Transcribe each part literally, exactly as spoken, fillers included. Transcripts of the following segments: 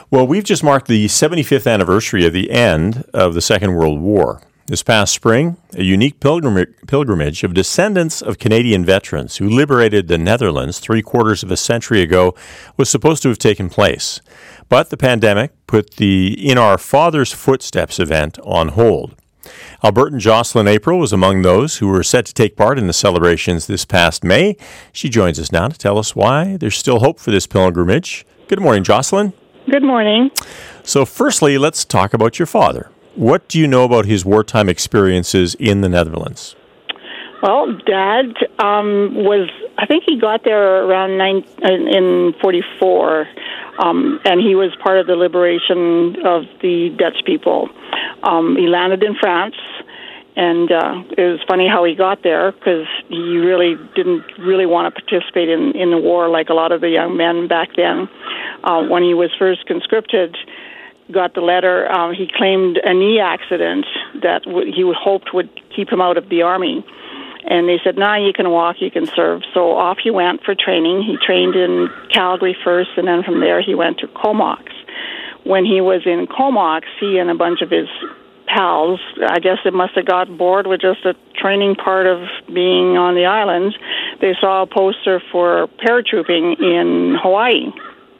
Well, we've just marked the seventy-fifth anniversary of the end of the Second World War. This past spring, a unique pilgrim- pilgrimage of descendants of Canadian veterans who liberated the Netherlands three quarters of a century ago was supposed to have taken place. But the pandemic put the In Our Father's Footsteps event on hold. Albertan Jocelyn April was among those who were set to take part in the celebrations this past May. She joins us now to tell us why there's still hope for this pilgrimage. Good morning, Jocelyn. Good morning. So firstly, let's talk about your father. What do you know about his wartime experiences in the Netherlands? Well, Dad um, was, I think he got there around nine, in forty-four, um, and he was part of the liberation of the Dutch people. Um, he landed in France, and uh, it was funny how he got there because he really didn't really want to participate in, in the war like a lot of the young men back then. Uh, when he was first conscripted, got the letter, um, he claimed a knee accident that w- he hoped would keep him out of the army. And they said, nah, you can walk, you can serve. So off he went for training. He trained in Calgary first, and then from there he went to Comox. When he was in Comox, he and a bunch of his pals, I guess it must have got bored with just the training part of being on the island. They saw a poster for paratrooping in Hawaii.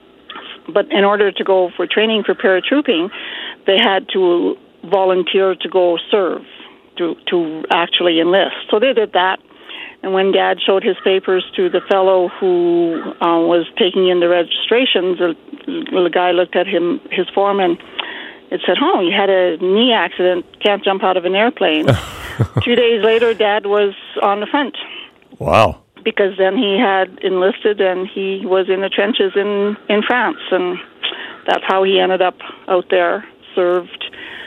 But in order to go for training for paratrooping, they had to volunteer to go serve, to to actually enlist. So they did that. And when Dad showed his papers to the fellow who uh, was taking in the registrations, the, the guy looked at him, his form, and it said, oh, you had a knee accident, can't jump out of an airplane. Two days later, Dad was on the front. Wow. Because then he had enlisted and he was in the trenches in, in France, and that's how he ended up out there, served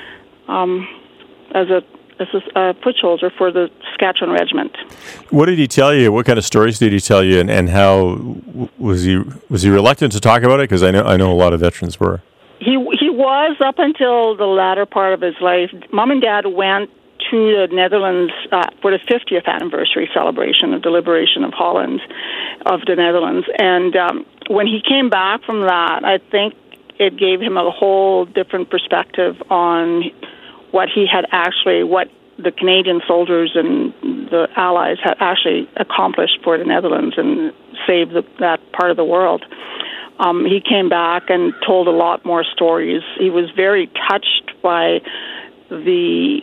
um, as a as a uh, foot soldier for the Saskatchewan Regiment. What did he tell you? What kind of stories did he tell you, and, and how was he was he reluctant to talk about it? Because I know I know a lot of veterans were. He he was up until the latter part of his life. Mom and Dad went to the Netherlands uh, for the fiftieth anniversary celebration of the liberation of Holland, of the Netherlands. And um, when he came back from that, I think it gave him a whole different perspective on what he had actually, what the Canadian soldiers and the Allies had actually accomplished for the Netherlands and saved the, that part of the world. Um, he came back and told a lot more stories. He was very touched by the,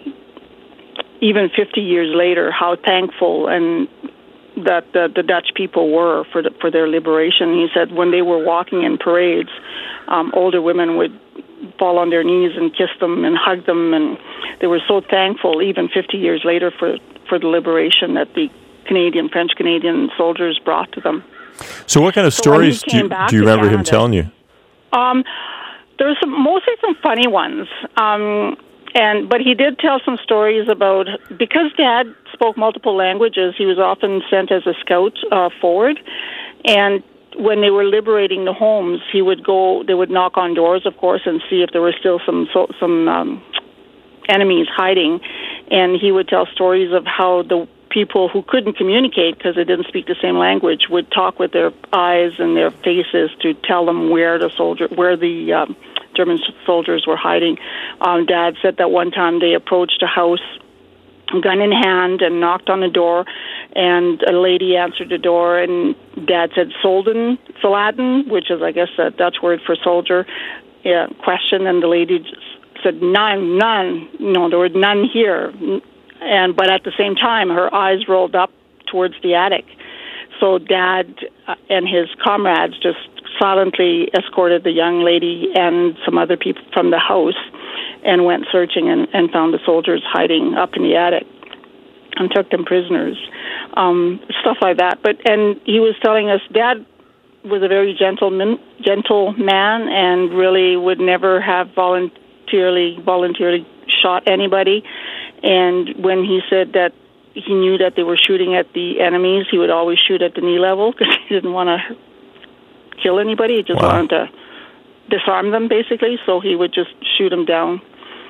even fifty years later, how thankful and that the, the Dutch people were for the, for their liberation. He said when they were walking in parades, um, older women would fall on their knees and kiss them and hug them, and they were so thankful even fifty years later for, for the liberation that the Canadian, French-Canadian soldiers brought to them. So what kind of so stories do you, do you remember Canada, him telling you? Um, there were some, mostly some funny ones. Um, and but he did tell some stories about, because Dad spoke multiple languages, he was often sent as a scout uh, forward, and when they were liberating the homes, he would go, they would knock on doors, of course, and see if there were still some so, some um, enemies hiding, and he would tell stories of how the people who couldn't communicate because they didn't speak the same language would talk with their eyes and their faces to tell them where the soldier, where the um, German soldiers were hiding. Um, Dad said that one time they approached a house, gun in hand, and knocked on the door, and a lady answered the door, and Dad said "Solden, Soldaten," which is, I guess, a Dutch word for soldier. Yeah, question, and the lady just said "None, none." No, there were none here. And but at the same time, her eyes rolled up towards the attic. So Dad uh, and his comrades just silently escorted the young lady and some other people from the house and went searching and, and found the soldiers hiding up in the attic and took them prisoners, um, stuff like that. But and he was telling us, Dad was a very gentleman, gentle man, and really would never have voluntarily voluntarily shot anybody. And when he said that he knew that they were shooting at the enemies, he would always shoot at the knee level because he didn't want to kill anybody. He just wow. wanted to disarm them, basically. So he would just shoot them down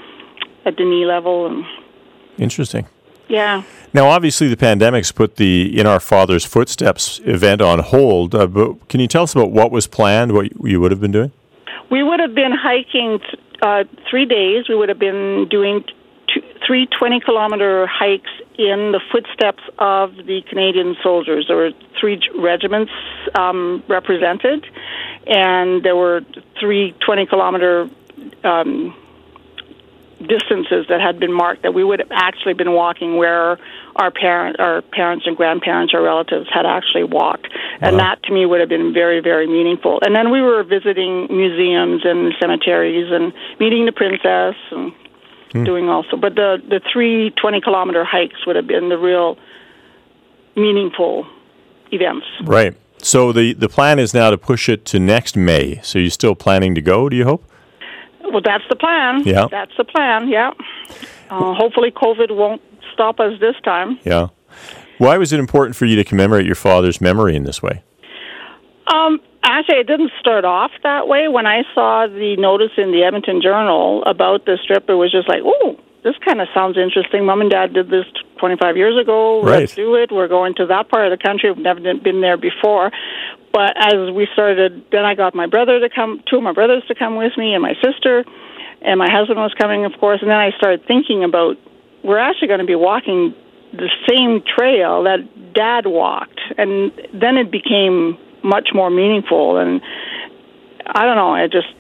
at the knee level. And interesting. Yeah. Now, obviously, the pandemic's put the In Our Father's Footsteps event on hold. Uh, but can you tell us about what was planned, what you would have been doing? We would have been hiking uh, three days. We would have been doing two, three twenty-kilometer hikes in the footsteps of the Canadian soldiers. There were three regiments um, represented, and there were three twenty-kilometer um, distances that had been marked that we would have actually been walking where our parent, our parents and grandparents or relatives had actually walked. And wow. that, to me, would have been very, very meaningful. And then we were visiting museums and cemeteries and meeting the princess and hmm. doing also. But the, the three twenty-kilometer hikes would have been the real meaningful events. Right. So the, the plan is now to push it to next May. So you're still planning to go, do you hope? Well, that's the plan. Yeah. That's the plan, yeah. Uh, hopefully COVID won't stop us this time. Yeah. Why was it important for you to commemorate your father's memory in this way? Um, actually, it didn't start off that way. When I saw the notice in the Edmonton Journal about this trip, it was just like, oh, this kind of sounds interesting. Mom and Dad did this twenty-five years ago. Right. Let's do it. We're going to that part of the country. We've never been there before. But as we started, then I got my brother to come, two of my brothers to come with me, and my sister, and my husband was coming, of course. And then I started thinking about, we're actually going to be walking the same trail that Dad walked. And then it became much more meaningful. And I don't know, I just,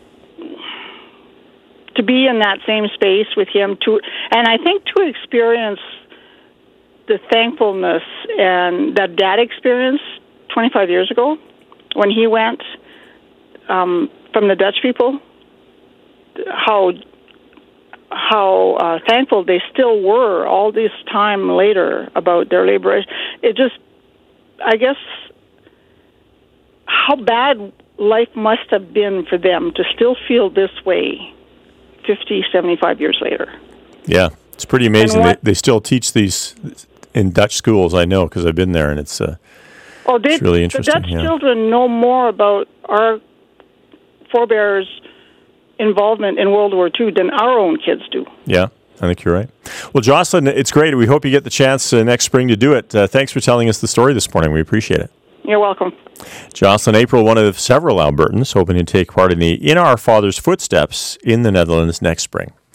to be in that same space with him, to, and I think to experience the thankfulness and that Dad experienced twenty-five years ago, when he went um, from the Dutch people, how how uh, thankful they still were all this time later about their liberation. It just, I guess, how bad life must have been for them to still feel this way fifty, seventy-five years later. Yeah, it's pretty amazing. What, they, they still teach these in Dutch schools, I know, because I've been there, and it's... Uh, Oh, they, it's really interesting. The Dutch yeah. children know more about our forebears' involvement in World War Two than our own kids do. Yeah, I think you're right. Well, Jocelyn, it's great. We hope you get the chance uh, next spring to do it. Uh, thanks for telling us the story this morning. We appreciate it. You're welcome. Jocelyn April, one of several Albertans hoping to take part in the In Our Father's Footsteps in the Netherlands next spring.